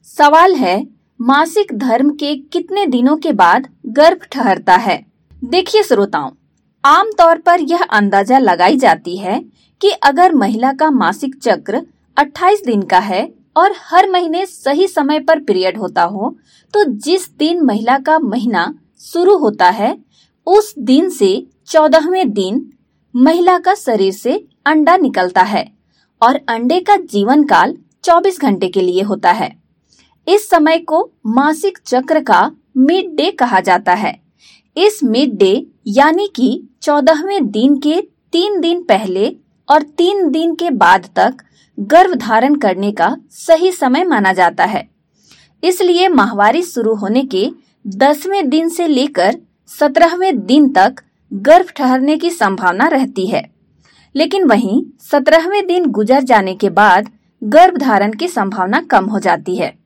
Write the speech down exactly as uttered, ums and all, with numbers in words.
सवाल है, मासिक धर्म के कितने दिनों के बाद गर्भ ठहरता है। देखिए श्रोताओं, आमतौर पर यह अंदाजा लगाई जाती है कि अगर महिला का मासिक चक्र अट्ठाईस दिन का है और हर महीने सही समय पर पीरियड होता हो, तो जिस दिन महिला का महीना शुरू होता है उस दिन से चौदहवें दिन महिला का शरीर से अंडा निकलता है और अंडे का जीवन काल चौबीस घंटे के लिए होता है। इस समय को मासिक चक्र का मिड डे कहा जाता है। इस मिड डे यानी कि चौदहवें दिन के तीन दिन पहले और तीन दिन के बाद तक गर्भ धारण करने का सही समय माना जाता है। इसलिए माहवारी शुरू होने के दसवें दिन से लेकर सत्रहवें दिन तक गर्भ ठहरने की संभावना रहती है, लेकिन वहीं सत्रहवें दिन गुजर जाने के बाद गर्भ धारण की संभावना कम हो जाती है।